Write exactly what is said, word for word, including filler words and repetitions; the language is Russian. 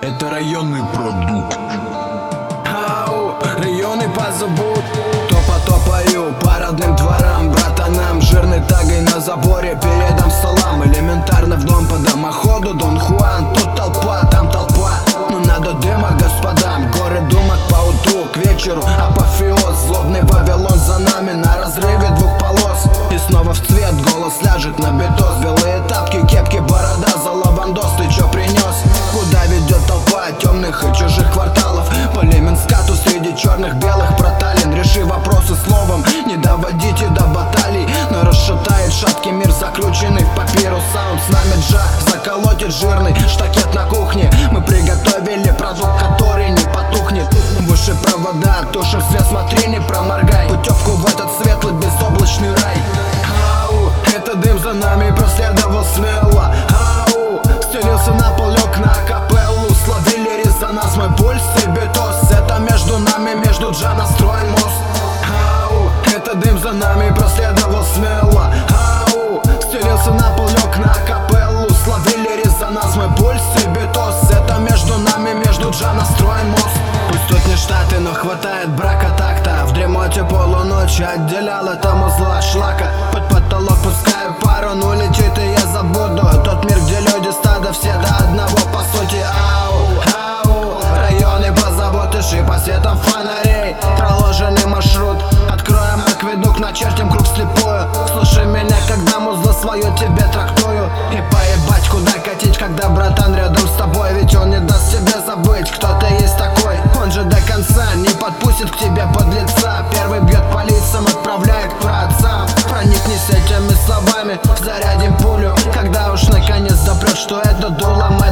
Это районный продукт. Ау, районы позовут. Топа-топаю по родным дворам, братанам. Жирной тагой на заборе передам салам. Элементарно в дом по дымоходу Дон Хуан. Тут толпа, там толпа, но надо дыма господам. Горы думок по утру, к вечеру апофеоз. Злобный Вавилон за нами на разрыве двух полос. И снова в цвет голос ляжет на бетоз. Белые тапки, кепки, борода, за лавандос. Ты чё принес? Куда ведет толпа темных и чужих кварталов? По Леменскату среди черных, белых проталин. Реши вопросы словом, не доводите до баталий. Но расшатает шаткий мир, заключенный в папирус. Саунд с нами джа, заколотит жирный штакет на кухне. Мы приготовили продукт, который не потухнет. Выше провода, тушим свет, смотри, не проморгай. Путевку в этот светлый безоблачный рай. Ау, это дым за нами проследовал смело. Ау, стелился на пол, лег на капеллу. Словили резонанс, мой пульс и битос. Это между нами, между джа настроен мост. Ау, это дым за нами проследовал смело. Ау, стелился на пол, лег на капеллу. Словили резонанс, мой пульс и битос. Это между нами, между джа настроен мост. Пусть тут не штаты, но хватает брака такта. В дремоте полуночи отделял этому зла шлака. Под потолок пускаю пару, ну летит и я забуду тот мир, где люди стада, все до одного по сути. Ау, ау, районы позовут, иши по светам фонарей. Проложенный маршрут, откроем акведук, начертим круг слепую. Слушай меня, когда музло свое тебе трактую. И поебать, куда катить, когда братан рядом с тобой. Ведь он не даст тебе забыть, кто ты есть такой. Он же до конца не подпустит к тебе подлеца. Первый бьет по лицам, отправляет к праотцам. Проникнись этими словами, зарядим пулю. Когда уж наконец допрет, что это дуло